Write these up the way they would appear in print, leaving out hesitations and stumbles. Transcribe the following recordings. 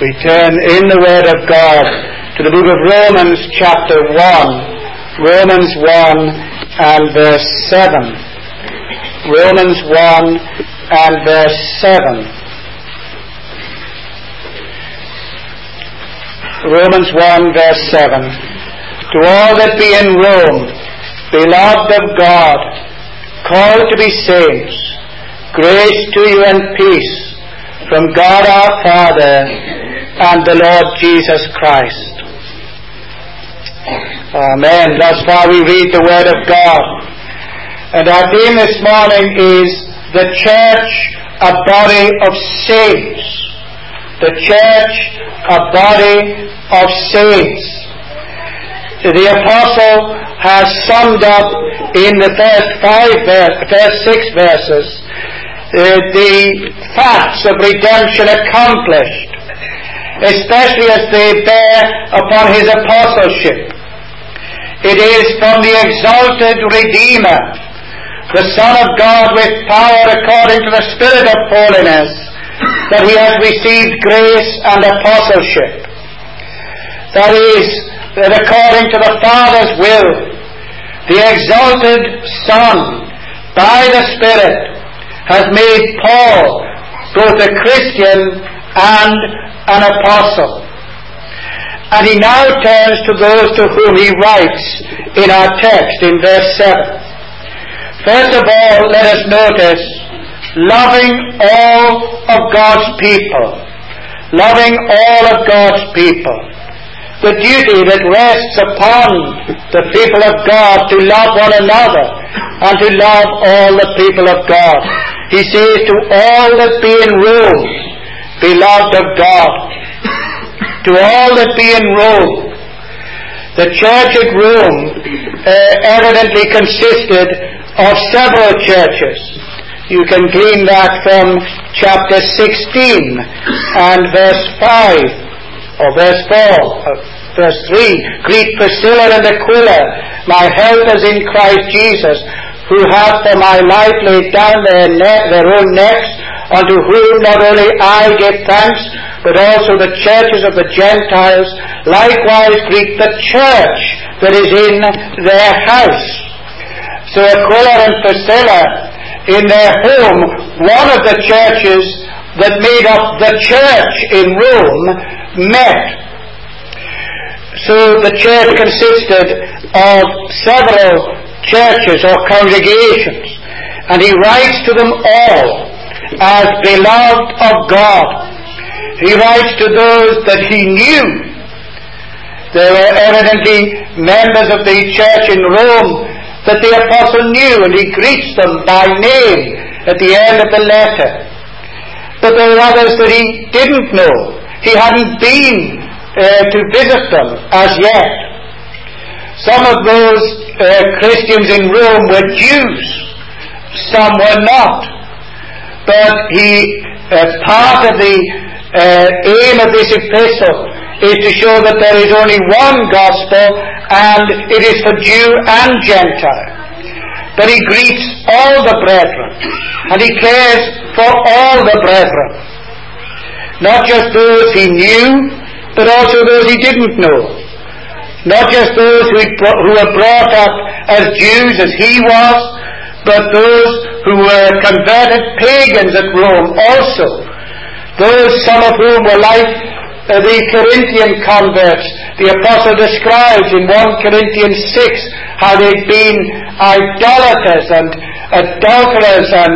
We turn in the Word of God to the book of Romans chapter 1. Romans 1 and verse 7. Romans 1 and verse 7. Romans 1 verse 7. To all that be in Rome, beloved of God, called to be saints, grace to you and peace from God our Father and the Lord Jesus Christ. Amen. Thus far we read the Word of God. And our theme this morning is the church, a body of saints. The church, a body of saints. The apostle has summed up in the first 6 verses the facts of redemption accomplished, especially as they bear upon his apostleship. It is from the exalted Redeemer, the Son of God with power according to the Spirit of holiness, that he has received grace and apostleship. That is, that according to the Father's will, the exalted Son, by the Spirit, has made Paul both a Christian and an apostle. And he now turns to those to whom he writes in our text in verse 7. First of all, let us notice, loving all of God's people. Loving all of God's people. The duty that rests upon the people of God to love one another and to love all the people of God. He says to all that be in Rome, beloved of God. To all that be in Rome. The church at Rome evidently consisted of several churches. You can glean that from chapter 16 and verse 5 or verse 4, verse 3. Greet Priscilla and Aquila, my helpers in Christ Jesus, who have for my life laid down their own necks, unto whom not only I give thanks, but also the churches of the Gentiles. Likewise greet the church that is in their house. So Aquila and Priscilla, in their home, one of the churches that made up the church in Rome, met. So the church consisted of several churches or congregations, and he writes to them all as beloved of God. He writes to those that he knew. There were evidently members of the church in Rome that the apostle knew, and he greets them by name at the end of the letter. But there were others that he didn't know. He hadn't been to visit them as yet. Some of those Christians in Rome were Jews. Some were not. But part of the aim of this epistle is to show that there is only one gospel, and it is for Jew and Gentile. But he greets all the brethren, and he cares for all the brethren. Not just those he knew, but also those he didn't know. Not just those who were brought up as Jews as he was, but those who were converted pagans at Rome also. Those, some of whom were like the Corinthian converts. The apostle describes in 1 Corinthians 6 how they'd been idolaters and adulterers and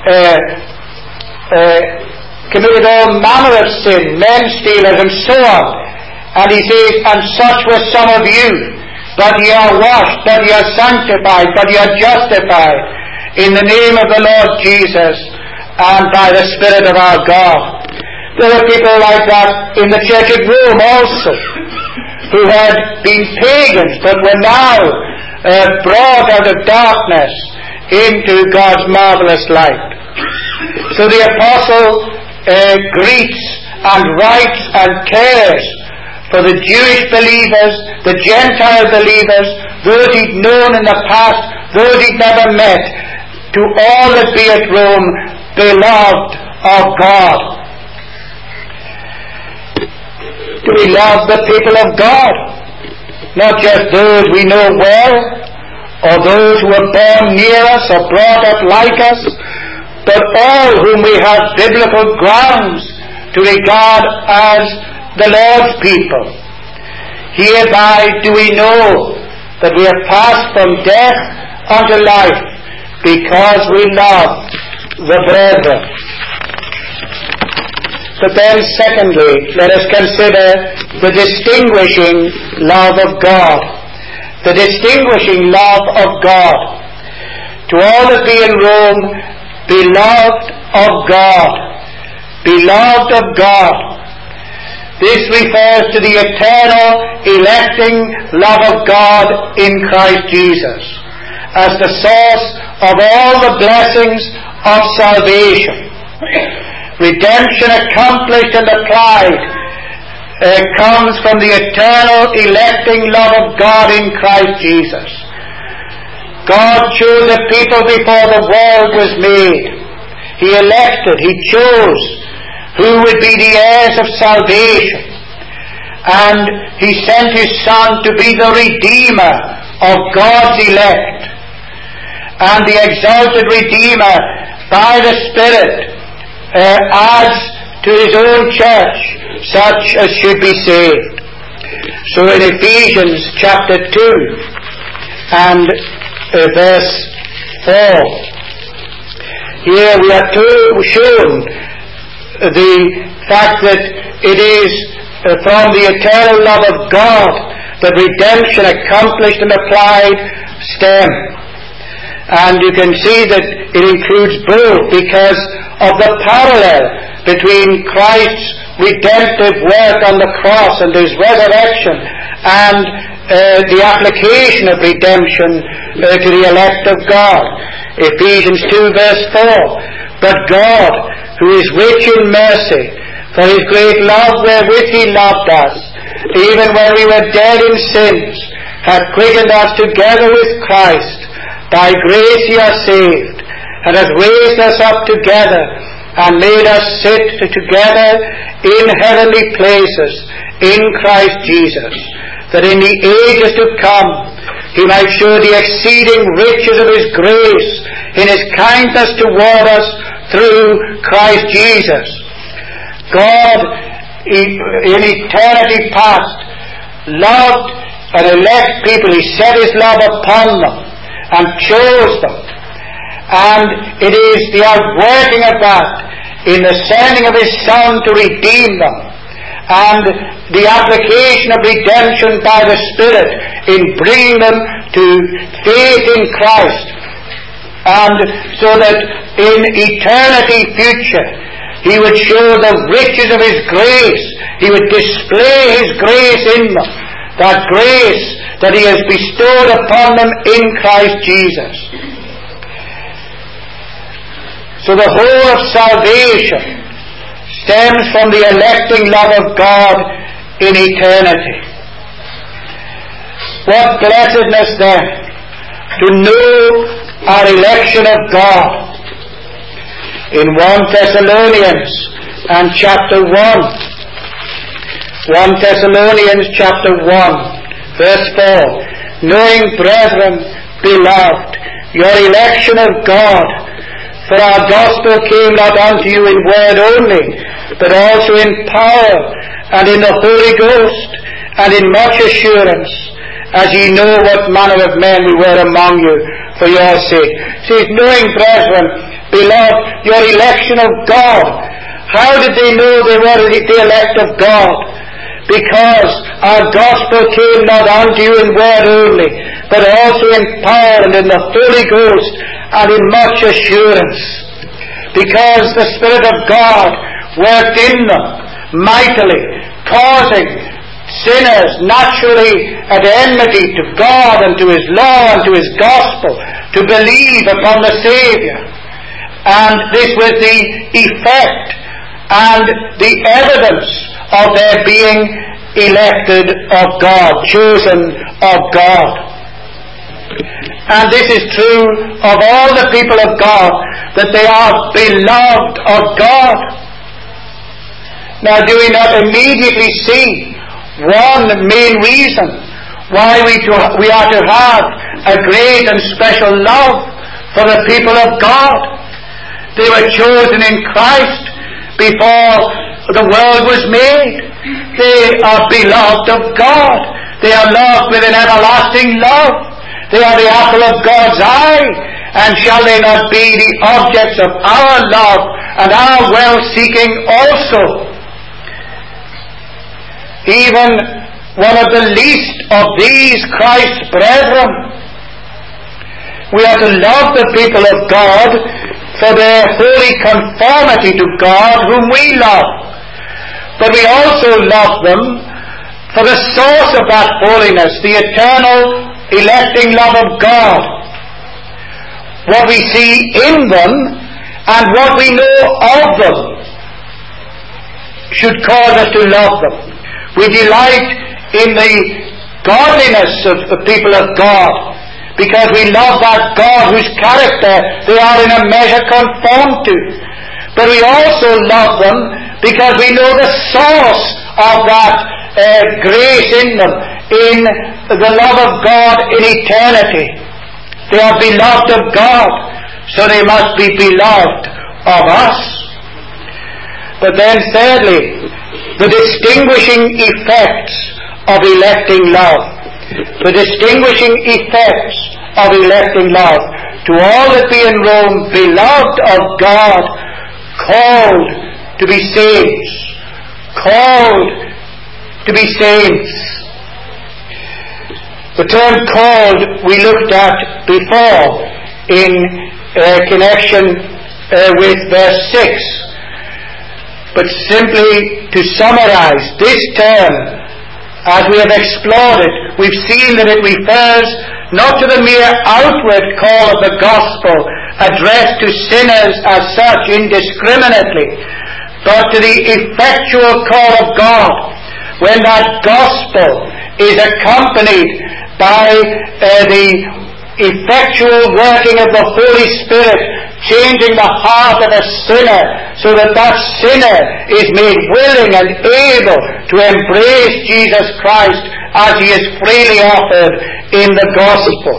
committed all manner of sin, men stealers and so on. And he says, and such were some of you, but ye are washed, but ye are sanctified, but ye are justified in the name of the Lord Jesus and by the Spirit of our God. There were people like that in the church at Rome also, who had been pagans but were now brought out of darkness into God's marvelous light. So the apostle greets and writes and cares for the Jewish believers, the Gentile believers, those he'd known in the past, those he'd never met, to all that be at Rome, beloved of God. Do we love the people of God? Not just those we know well, or those who are born near us or brought up like us, but all whom we have biblical grounds to regard as the Lord's people. Hereby do we know that we have passed from death unto life, because we love the brethren. But then secondly, let us consider the distinguishing love of God. The distinguishing love of God. To all that be in Rome, beloved of God. Beloved of God. This refers to the eternal, electing love of God in Christ Jesus, as the source of all the blessings of salvation. Redemption accomplished and applied comes from the eternal, electing love of God in Christ Jesus. God chose a people before the world was made. He elected, He chose who would be the heirs of salvation. And He sent His Son to be the Redeemer of God's elect. And the exalted Redeemer, by the Spirit, adds to His own church such as should be saved. So in Ephesians chapter 2 and verse 4, here we are shown the fact that it is from the eternal love of God that redemption accomplished and applied stem. And you can see that it includes both, because of the parallel between Christ's redemptive work on the cross and His resurrection and the application of redemption to the elect of God. Ephesians 2 verse 4. But God, who is rich in mercy, for His great love wherewith He loved us, even when we were dead in sins, hath quickened us together with Christ. By grace ye are saved, and hath raised us up together, and made us sit together in heavenly places in Christ Jesus, that in the ages to come He might show the exceeding riches of His grace in His kindness toward us through Christ Jesus. God, in eternity past, loved and elect people. He set His love upon them and chose them. And it is the outworking of that in the sending of His Son to redeem them, and the application of redemption by the Spirit in bringing them to faith in Christ, and so that in eternity future He would show the riches of His grace. He would display His grace in them, that grace that He has bestowed upon them in Christ Jesus. So the whole of salvation stems from the electing love of God in eternity. What blessedness then to know our election of God. In 1 Thessalonians and chapter 1, 1 Thessalonians chapter 1 verse 4, knowing, brethren, beloved, your election of God, for our gospel came not unto you in word only, but also in power, and in the Holy Ghost, and in much assurance, as ye know what manner of men we were among you for your sake. See, knowing, brethren, beloved, your election of God. How did they know they were the elect of God? Because our gospel came not unto you in word only, but also in power and in the Holy Ghost and in much assurance. Because the Spirit of God worked in them mightily, causing sinners naturally at enmity to God and to His law and to His gospel to believe upon the Saviour. And this was the effect and the evidence of their being elected of God, chosen of God. And this is true of all the people of God, that they are beloved of God. Now, do we not immediately see one main reason why we are to have a great and special love for the people of God. They were chosen in Christ before the world was made. They are beloved of God. They are loved with an everlasting love. They are the apple of God's eye. And shall they not be the objects of our love and our well-seeking also? Even one of the least of these Christ's brethren. We are to love the people of God for their holy conformity to God whom we love. But we also love them for the source of that holiness, the eternal electing love of God. What we see in them and what we know of them should cause us to love them. We delight in the godliness of the people of God because we love that God whose character they are in a measure conformed to. But we also love them because we know the source of that grace in them, in the love of God in eternity. They are beloved of God, so they must be beloved of us. But then thirdly, the distinguishing effects of electing love. The distinguishing effects of electing love. To all that be in Rome, beloved of God, called to be saints. Called to be saints. The term called we looked at before in connection with verse 6. But simply to summarize this term, as we have explored it, we've seen that it refers not to the mere outward call of the gospel addressed to sinners as such indiscriminately, but to the effectual call of God, when that gospel is accompanied by the effectual working of the Holy Spirit, changing the heart of a sinner, so that that sinner is made willing and able to embrace Jesus Christ as he is freely offered in the gospel.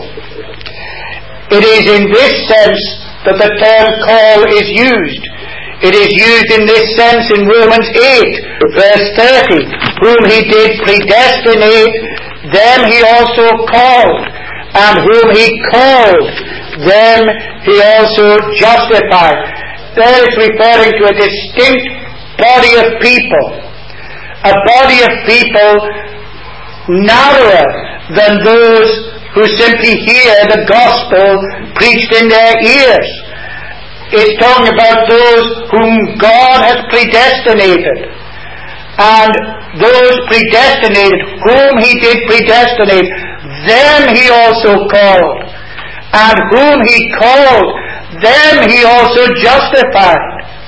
It is in this sense that the term call is used. It is used in this sense in Romans 8, verse 30. Whom he did predestinate, them he also called. And whom he called, them he also justified. There is referring to a distinct body of people. A body of people narrower than those who simply hear the gospel preached in their ears. It's talking about those whom God has predestinated. And those predestinated, whom he did predestinate, them he also called. And whom he called, them he also justified.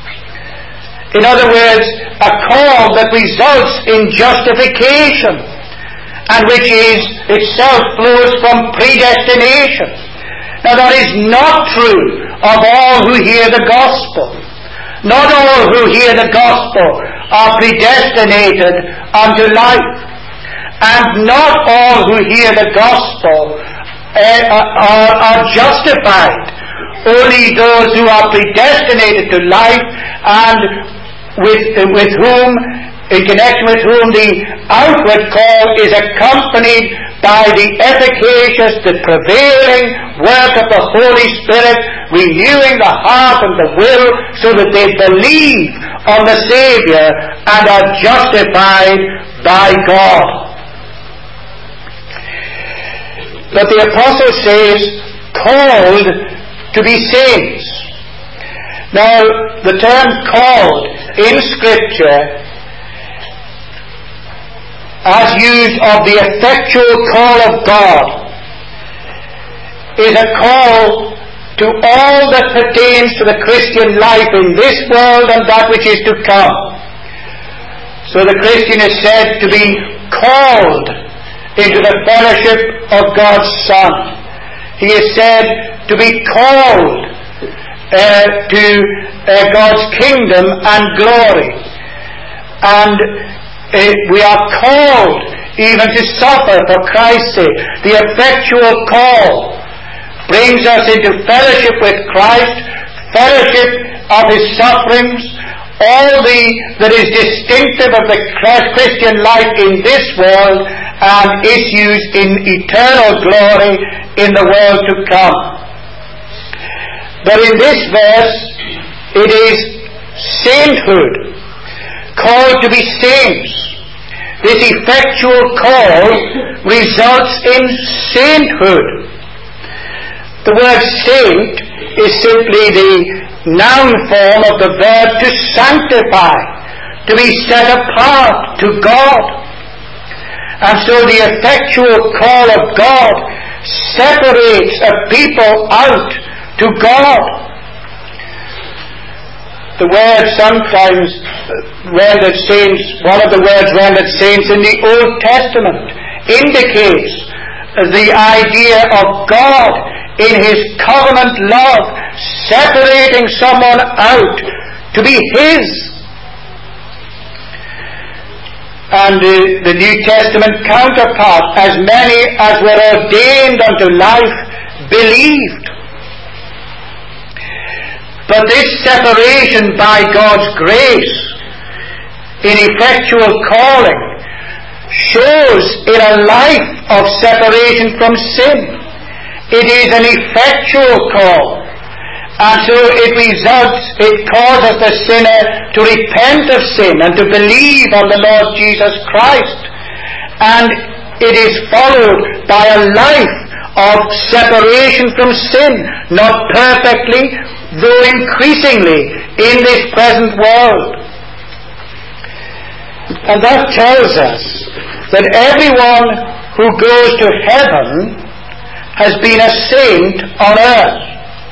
In other words, a call that results in justification, and which is itself flows from predestination. Now that is not true of all who hear the gospel. Not all who hear the gospel are predestinated unto life. And not all who hear the gospel are justified. Only those who are predestinated to life and with whom, in connection with whom the outward call is accompanied by the efficacious, the prevailing work of the Holy Spirit, renewing the heart and the will, so that they believe on the Savior and are justified by God. But the apostle says, called to be saints. Now, the term called in Scripture, as used of the effectual call of God, is a call to all that pertains to the Christian life in this world and that which is to come. So the Christian is said to be called into the fellowship of God's Son. He is said to be called to God's kingdom and glory. And We are called even to suffer for Christ's sake. The effectual call brings us into fellowship with Christ, fellowship of His sufferings, all that is distinctive of the Christian life in this world, and issues in eternal glory in the world to come. But in this verse, it is sainthood, called to be saints. This effectual call results in sainthood. The word saint is simply the noun form of the verb to sanctify, to be set apart to God. And so the effectual call of God separates a people out to God. The word sometimes rendered saints, one of the words rendered saints in the Old Testament, indicates the idea of God in His covenant love separating someone out to be His. And the New Testament counterpart, as many as were ordained unto life believed. But this separation by God's grace in effectual calling shows in a life of separation from sin. It is an effectual call. And so it causes the sinner to repent of sin and to believe on the Lord Jesus Christ. And it is followed by a life of separation from sin, not perfectly, though increasingly in this present world. And that tells us that everyone who goes to heaven has been a saint on earth.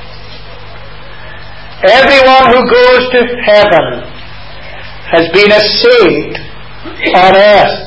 Everyone who goes to heaven has been a saint on earth.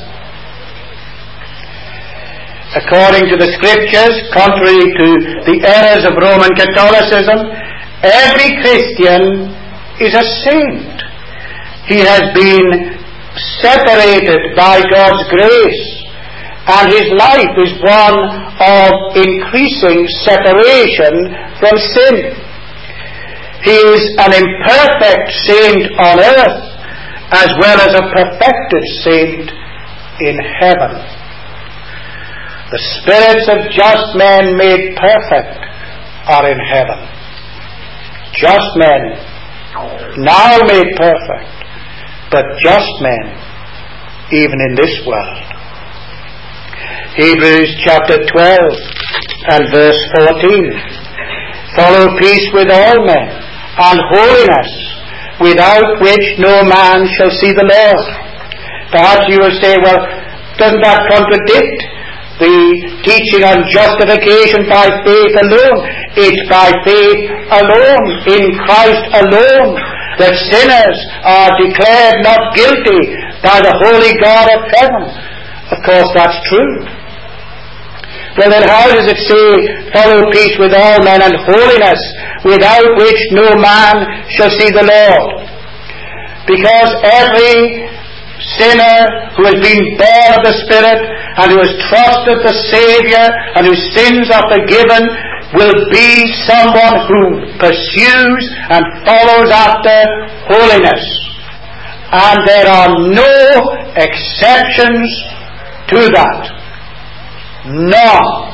According to the Scriptures, contrary to the errors of Roman Catholicism, every Christian is a saint. He has been separated by God's grace, and his life is one of increasing separation from sin. He is an imperfect saint on earth, as well as a perfected saint in heaven. The spirits of just men made perfect are in heaven. Just men, now made perfect, but just men, even in this world. Hebrews chapter 12 and verse 14. Follow peace with all men, and holiness, without which no man shall see the Lord. Perhaps you will say, well, doesn't that contradict the teaching on justification by faith alone? It's by faith alone, in Christ alone, that sinners are declared not guilty by the holy God of heaven. Of course, that's true. Well, then how does it say, follow peace with all men and holiness, without which no man shall see the Lord? Because every sinner who has been born of the Spirit and who has trusted the Saviour and whose sins are forgiven will be someone who pursues and follows after holiness. And there are no exceptions to that. None.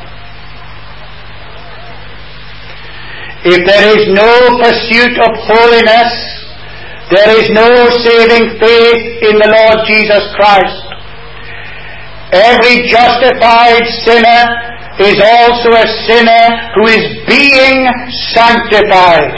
If there is no pursuit of holiness, there is no saving faith in the Lord Jesus Christ. Every justified sinner is also a sinner who is being sanctified.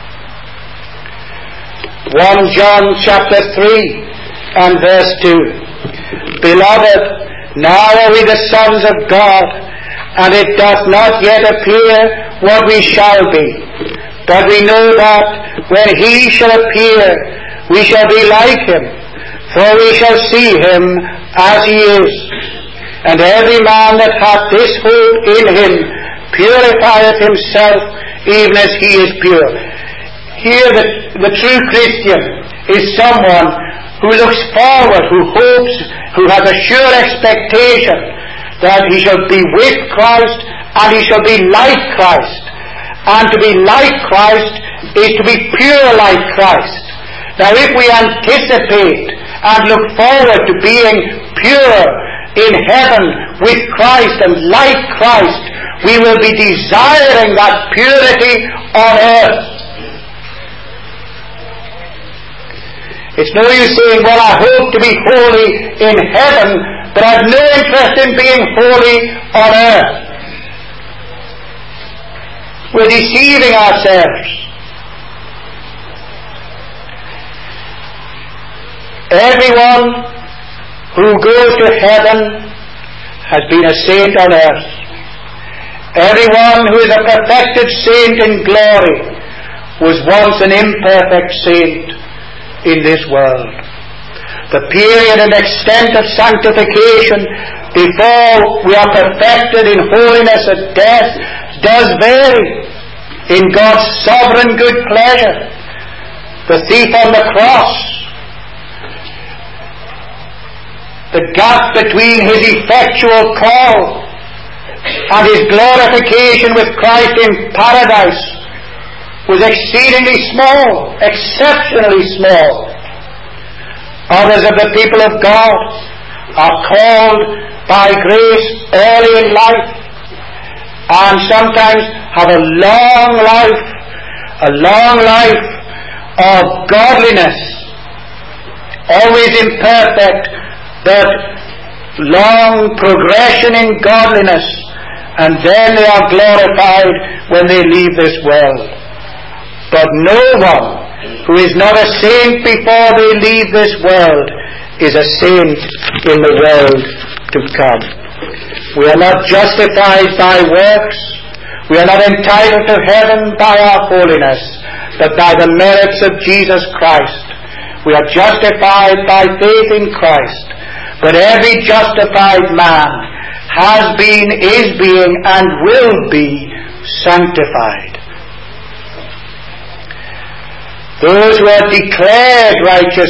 1 John chapter 3 and verse 2. Beloved, now are we the sons of God, and it doth not yet appear what we shall be. But we know that when He shall appear, we shall be like Him, for we shall see Him as He is. And every man that hath this hope in Him purifieth himself even as He is pure. Here the true Christian is someone who looks forward, who hopes, who has a sure expectation that he shall be with Christ and he shall be like Christ. And to be like Christ is to be pure like Christ. Now if we anticipate and look forward to being pure in heaven with Christ and like Christ, we will be desiring that purity on earth. It's no use saying, well, I hope to be holy in heaven, but I have no interest in being holy on earth. We're deceiving ourselves. Everyone who goes to heaven has been a saint on earth. Everyone who is a perfected saint in glory was once an imperfect saint in this world. The period and extent of sanctification before we are perfected in holiness at death does vary in God's sovereign good pleasure. The thief on the cross, the gap between his effectual call and his glorification with Christ in paradise was exceedingly small, exceptionally small. Others of the people of God are called by grace early in life and sometimes have a long life of godliness, always imperfect, but long progression in godliness, and then they are glorified when they leave this world. But no one who is not a saint before they leave this world is a saint in the world to come. We are not justified by works. We are not entitled to heaven by our holiness, but by the merits of Jesus Christ. We are justified by faith in Christ. But every justified man has been, is being, and will be sanctified. Those who are declared righteous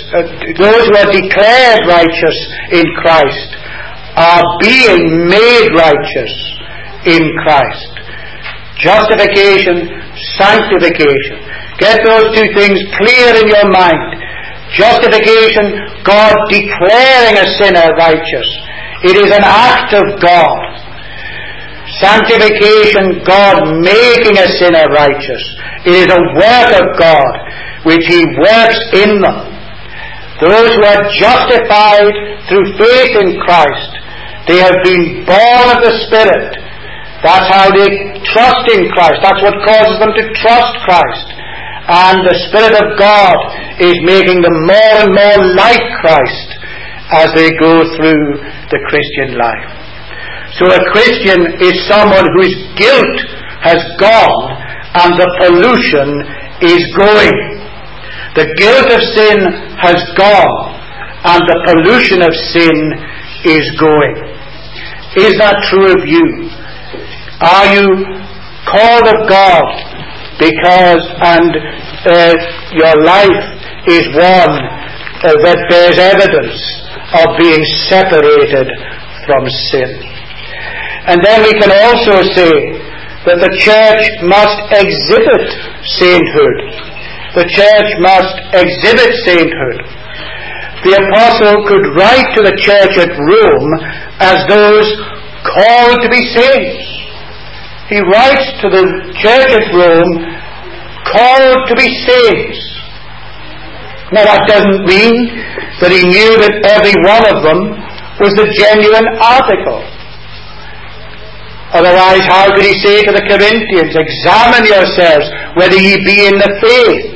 in Christ are being made righteous in Christ. Justification, sanctification. Get those two things clear in your mind. Justification, God declaring a sinner righteous. It is an act of God. Sanctification, God making a sinner righteous. It is a work of God which He works in them. Those who are justified through faith in Christ, they have been born of the Spirit. That's how they trust in Christ. That's what causes them to trust Christ. And the Spirit of God is making them more and more like Christ as they go through the Christian life. So a Christian is someone whose guilt has gone and the pollution is going. The guilt of sin has gone and the pollution of sin is going. Is that true of you? Are you called of God because your life is one that bears evidence of being separated from sin? And then we can also say that the church must exhibit sainthood. The church must exhibit sainthood. The apostle could write to the church at Rome as those called to be saints. He writes to the church at Rome called to be saints. Now that doesn't mean that he knew that every one of them was the genuine article. Otherwise, how could he say to the Corinthians, examine yourselves whether ye be in the faith?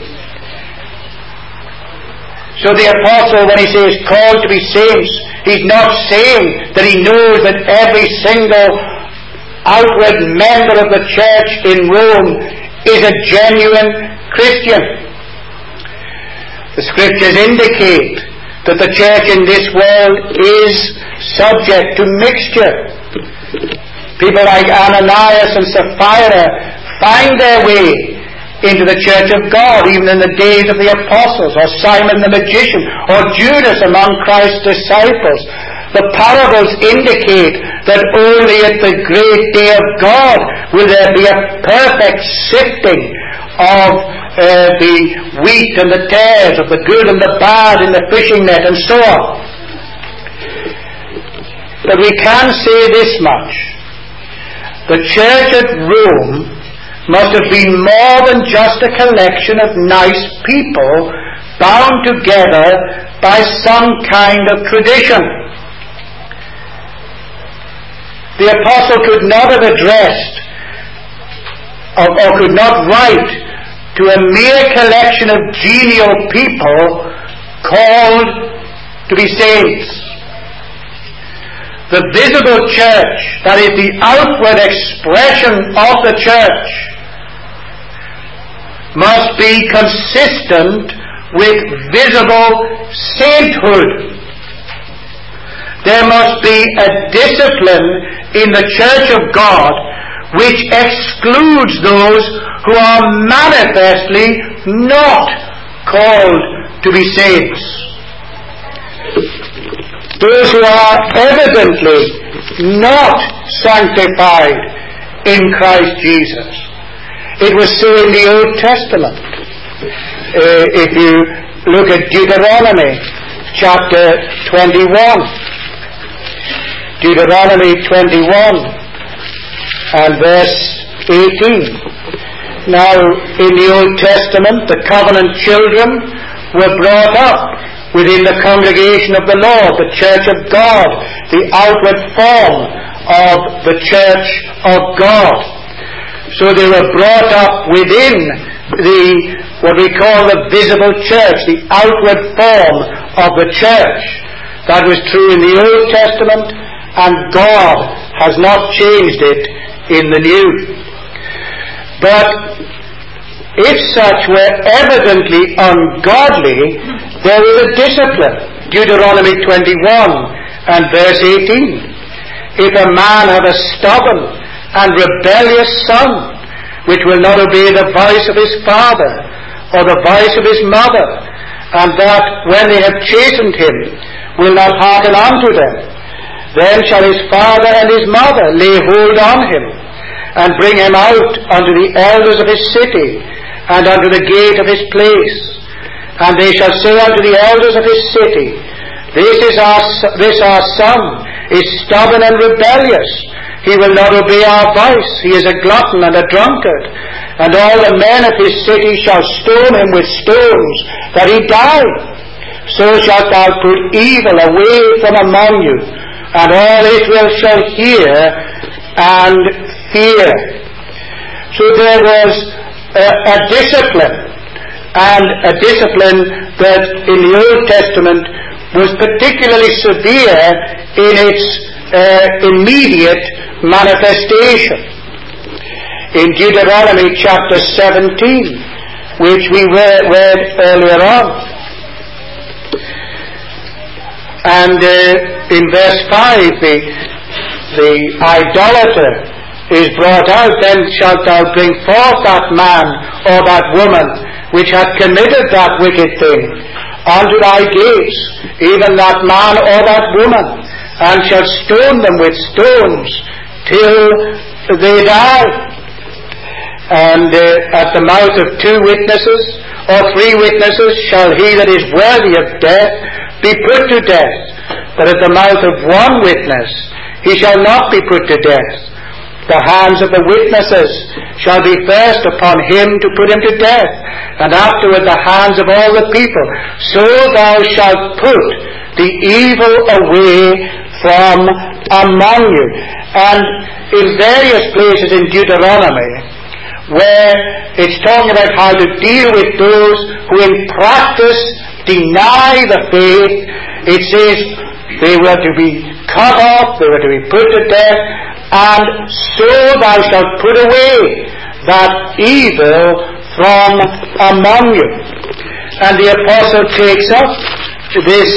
So the apostle, when he says called to be saints, he's not saying that he knows that every single outward member of the church in Rome is a genuine Christian. The Scriptures indicate that the church in this world is subject to mixture. People like Ananias and Sapphira find their way into the church of God, even in the days of the apostles, or Simon the magician, or Judas among Christ's disciples. The parables indicate that only at the great day of God will there be a perfect sifting of the wheat and the tares, of the good and the bad in the fishing net, and so on. But we can say this much: the church at Rome must have been more than just a collection of nice people bound together by some kind of tradition. The apostle could not have addressed or could not write to a mere collection of genial people called to be saints. The visible church, that is the outward expression of the church, must be consistent with visible sainthood. There must be a discipline in the church of God which excludes those who are manifestly not called to be saints. Those who are evidently not sanctified in Christ Jesus. It was so in the Old Testament. If you look at Deuteronomy chapter 21. Deuteronomy 21 and verse 18. Now, in the Old Testament, the covenant children were brought up within the congregation of the Lord, the church of God, the outward form of the church of God. So they were brought up within what we call the visible church, the outward form of the church. That was true in the Old Testament, and God has not changed it in the New. But if such were evidently ungodly, there was a discipline. Deuteronomy 21 and verse 18. If a man have a stubborn and rebellious son, which will not obey the voice of his father, or the voice of his mother, and that when they have chastened him, will not hearken unto them, then shall his father and his mother lay hold on him, and bring him out unto the elders of his city, and unto the gate of his place. And they shall say unto the elders of his city, This our son is stubborn and rebellious. He will not obey our voice. He is a glutton and a drunkard. And all the men of his city shall stone him with stones, that he die. So shalt thou put evil away from among you, and all Israel shall hear and fear. So there was a discipline, and a discipline that in the Old Testament was particularly severe in its immediate manifestation. In Deuteronomy chapter 17, which we read earlier on, and in verse 5, the idolater is brought out. Then shalt thou bring forth that man or that woman which hath committed that wicked thing unto thy gates, even that man or that woman, and shalt stone them with stones till they die. And at the mouth of 2 witnesses or 3 witnesses shall he that is worthy of death be put to death. But at the mouth of 1 witness he shall not be put to death. The hands of the witnesses shall be first upon him to put him to death, and afterward the hands of all the people. So thou shalt put the evil away from among you. And in various places in Deuteronomy, where it's talking about how to deal with those who in practice deny the faith, it says they were to be cut off, they were to be put to death, and so thou shalt put away that evil from among you. And the apostle takes up this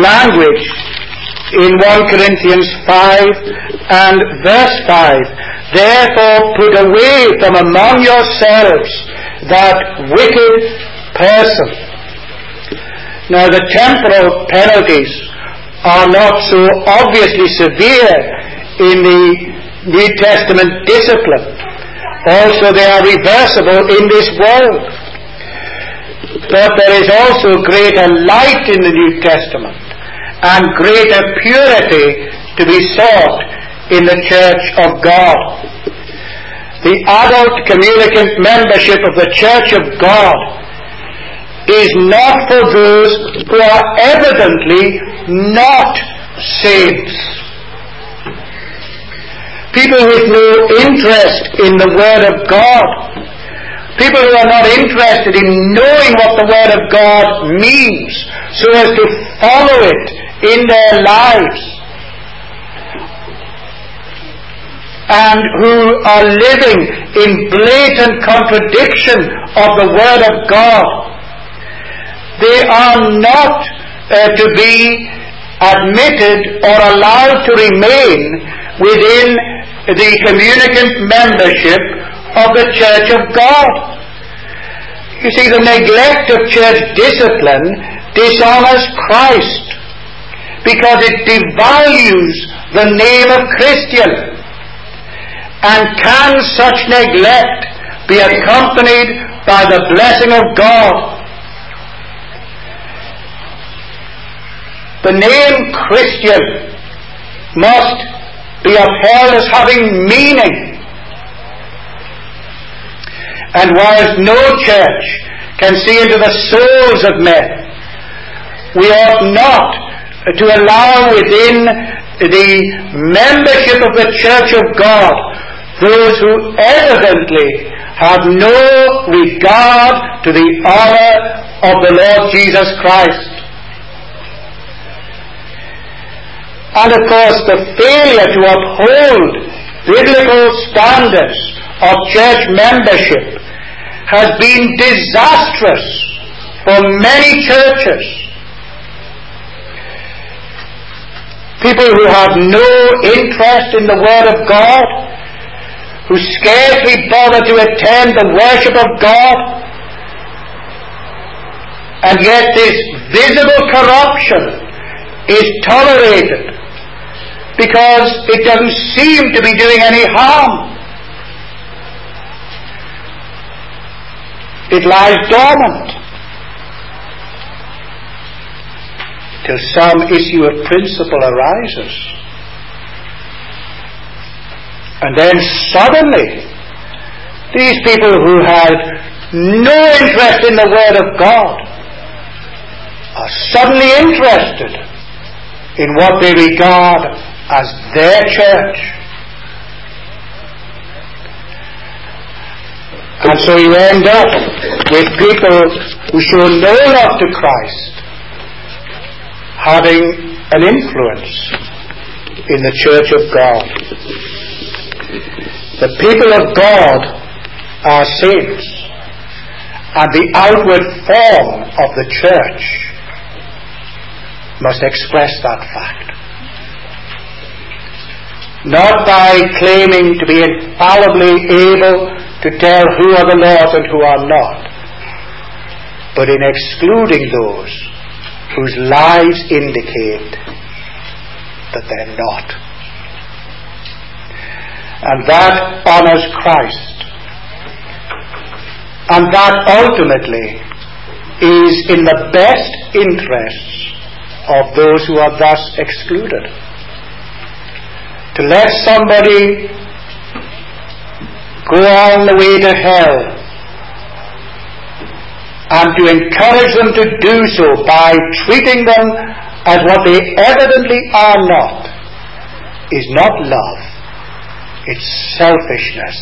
language in 1 Corinthians 5 and verse 5, Therefore put away from among yourselves that wicked person. Now the temporal penalties are not so obviously severe in the New Testament discipline. Also they are reversible in this world. But there is also greater light in the New Testament and greater purity to be sought in the Church of God. The adult communicant membership of the Church of God is not for those who are evidently not saints. People with no interest in the Word of God. People who are not interested in knowing what the Word of God means so as to follow it in their lives. And who are living in blatant contradiction of the Word of God. They are not to be admitted or allowed to remain within the communicant membership of the Church of God. You see, the neglect of church discipline dishonors Christ because it devalues the name of Christian. And can such neglect be accompanied by the blessing of God? The name Christian must be upheld as having meaning. And whilst no church can see into the souls of men, we ought not to allow within the membership of the Church of God those who evidently have no regard to the honor of the Lord Jesus Christ. And of course, the failure to uphold biblical standards of church membership has been disastrous for many churches. People who have no interest in the Word of God, who scarcely bother to attend the worship of God, and yet this visible corruption is tolerated because it doesn't seem to be doing any harm. It lies dormant till some issue of principle arises. And then suddenly, these people who had no interest in the Word of God are suddenly interested in what they regard as their church. And so you end up with people who show no love to Christ having an influence in the Church of God. The people of God are saints, and the outward form of the church must express that fact. Not by claiming to be infallibly able to tell who are the Lord's and who are not, but in excluding those whose lives indicate that they're not. And that honors Christ. And that ultimately is in the best interests of those who are thus excluded. To let somebody go on the way to hell and to encourage them to do so by treating them as what they evidently are not is not love. It's selfishness.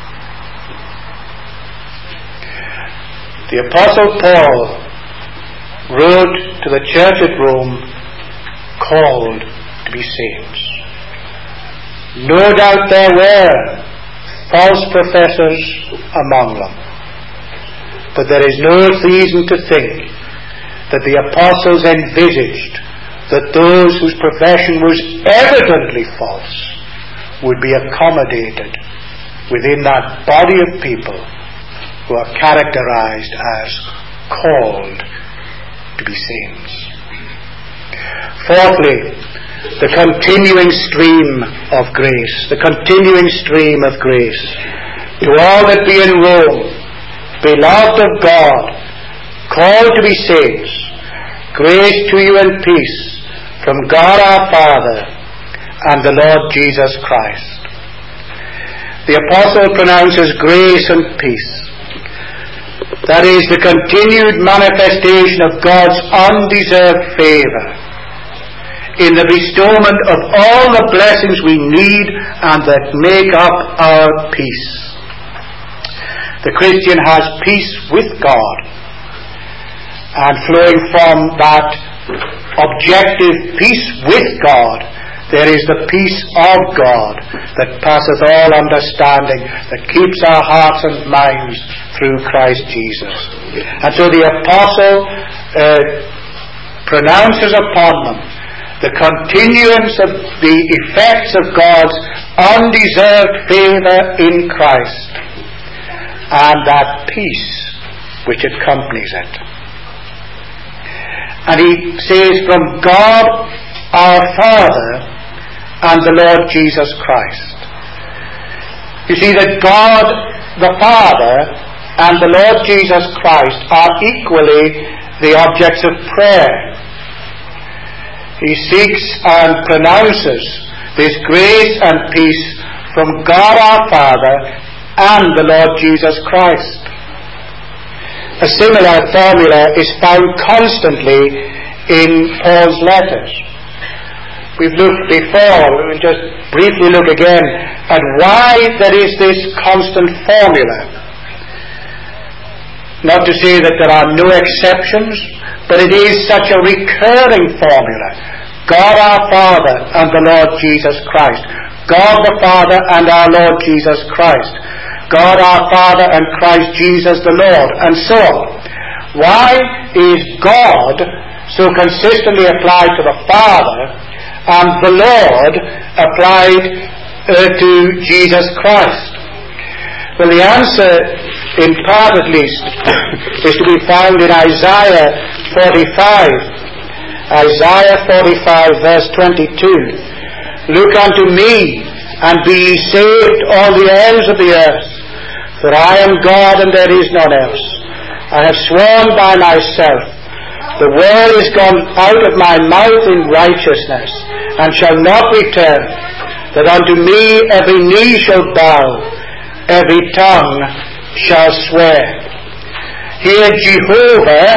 The Apostle Paul wrote to the church at Rome, called to be saints. No doubt there were false professors among them, but there is no reason to think that the apostles envisaged that those whose profession was evidently false would be accommodated within that body of people who are characterized as called to be saints. Fourthly, the continuing stream of grace. The continuing stream of grace. To all that be in Rome, beloved of God, called to be saints, grace to you and peace from God our Father and the Lord Jesus Christ. The apostle pronounces grace and peace. That is the continued manifestation of God's undeserved favor in the bestowment of all the blessings we need and that make up our peace. The Christian has peace with God, and flowing from that objective peace with God, there is the peace of God that passeth all understanding, that keeps our hearts and minds through Christ Jesus. And so the apostle pronounces upon them the continuance of the effects of God's undeserved favor in Christ and that peace which accompanies it. And he says, from God our Father and the Lord Jesus Christ. You see that God the Father and the Lord Jesus Christ are equally the objects of prayer. He seeks and pronounces this grace and peace from God our Father and the Lord Jesus Christ. A similar formula is found constantly in Paul's letters. We've looked before, we'll just briefly look again at why there is this constant formula. Not to say that there are no exceptions, but it is such a recurring formula. God our Father and the Lord Jesus Christ. God the Father and our Lord Jesus Christ. God our Father and Christ Jesus the Lord, and so on. Why is God so consistently applied to the Father and the Lord applied to Jesus Christ? Well, the answer, in part at least, is to be found in Isaiah 45. Isaiah 45 verse 22. Look unto me, and be ye saved, all the ends of the earth. For I am God, and there is none else. I have sworn by myself, the word is gone out of my mouth in righteousness, and shall not return, that unto me every knee shall bow, every tongue shall swear. Here Jehovah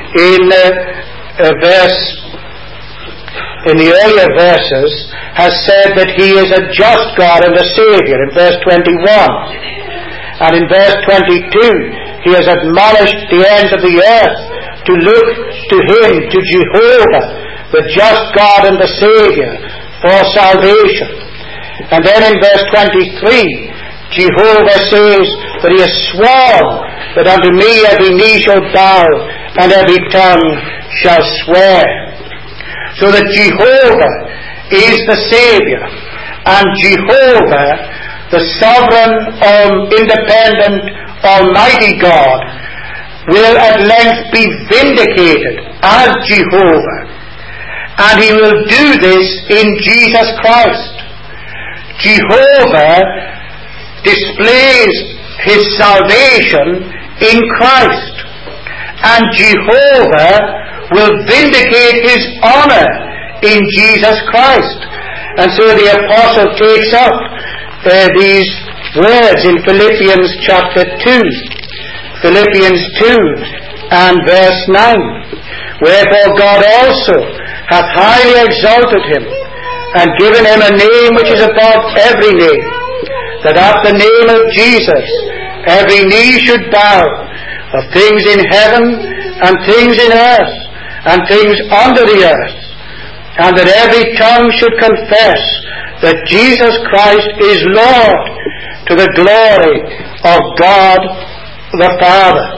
in the earlier verses has said that he is a just God and a Saviour in verse 21. And in verse 22 he has admonished the ends of the earth to look to him, to Jehovah, the just God and the Saviour, for salvation. And then in verse 23 Jehovah says that he has sworn that unto me every knee shall bow and every tongue shall swear. So that Jehovah is the Saviour, and Jehovah, the sovereign, independent, almighty God, will at length be vindicated as Jehovah. And he will do this in Jesus Christ. Jehovah displays his salvation in Christ, and Jehovah will vindicate his honor in Jesus Christ. And so the apostle takes up these words in Philippians chapter 2. Philippians 2 and verse 9. Wherefore God also hath highly exalted him, and given him a name which is above every name, that at the name of Jesus every knee should bow, of things in heaven and things in earth and things under the earth, and that every tongue should confess that Jesus Christ is Lord, to the glory of God the Father.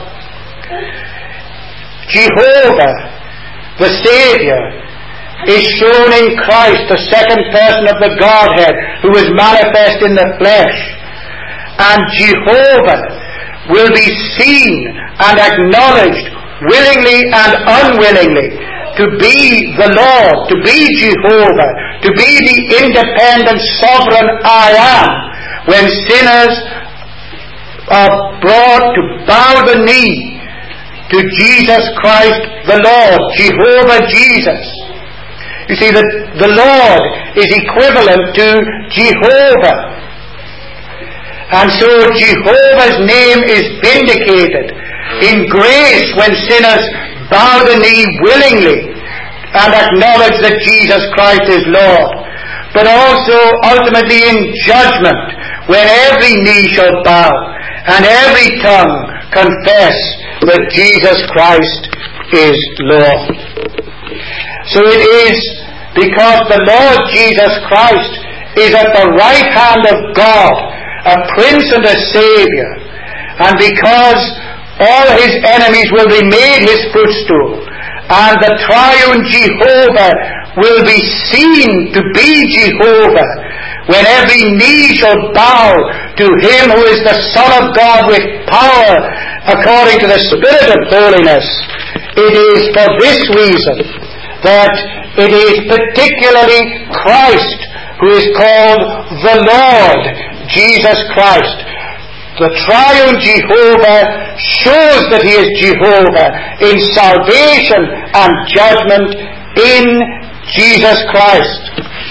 Jehovah, the Saviour, is shown in Christ, the second person of the Godhead, who is manifest in the flesh. and Jehovah will be seen and acknowledged willingly and unwillingly to be the Lord, to be Jehovah, to be the independent sovereign I am, when sinners are brought to bow the knee to Jesus Christ the Lord, Jehovah Jesus. You see, the Lord is equivalent to Jehovah. And so Jehovah's name is vindicated in grace when sinners bow the knee willingly and acknowledge that Jesus Christ is Lord. But also ultimately in judgment, when every knee shall bow and every tongue confess that Jesus Christ is Lord. So it is because the Lord Jesus Christ is at the right hand of God, a Prince and a Saviour, and because all his enemies will be made his footstool, and the triune Jehovah will be seen to be Jehovah, when every knee shall bow to him who is the Son of God with power according to the Spirit of holiness. It is for this reason that it is particularly Christ who is called the Lord Jesus Christ. The triune Jehovah shows that he is Jehovah in salvation and judgment in Jesus Christ.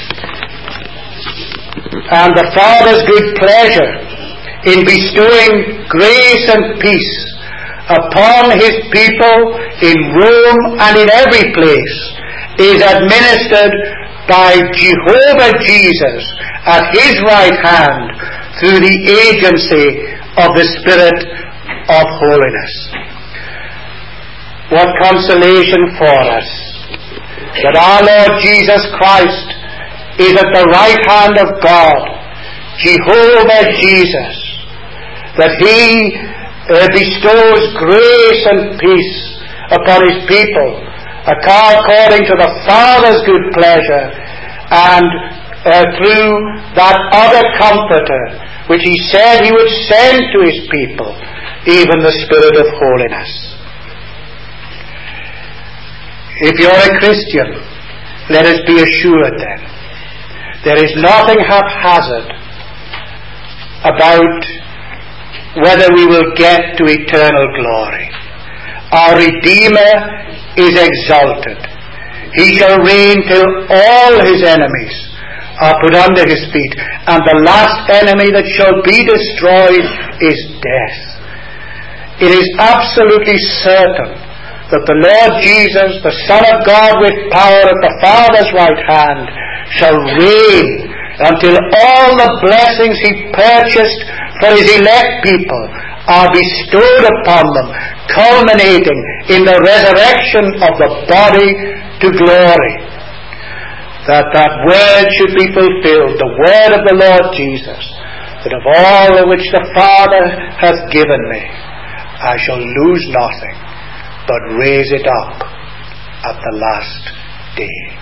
And the Father's good pleasure in bestowing grace and peace upon his people in Rome and in every place is administered by Jehovah Jesus at his right hand through the agency of the Spirit of holiness. What consolation for us that our Lord Jesus Christ is at the right hand of God, Jehovah Jesus, that he bestows grace and peace upon his people according to the Father's good pleasure, and through that other Comforter which he said he would send to his people, even the Spirit of holiness. If you're a Christian, let us be assured then, there is nothing haphazard about whether we will get to eternal glory. Our Redeemer is exalted. He shall reign till all his enemies are put under his feet, and the last enemy that shall be destroyed is death. It is absolutely certain that the Lord Jesus, the Son of God with power at the Father's right hand, shall reign until all the blessings he purchased for his elect people are bestowed upon them, culminating in the resurrection of the body to glory. That word should be fulfilled, the word of the Lord Jesus, that of all which the Father hath given me, I shall lose nothing, but raise it up at the last day.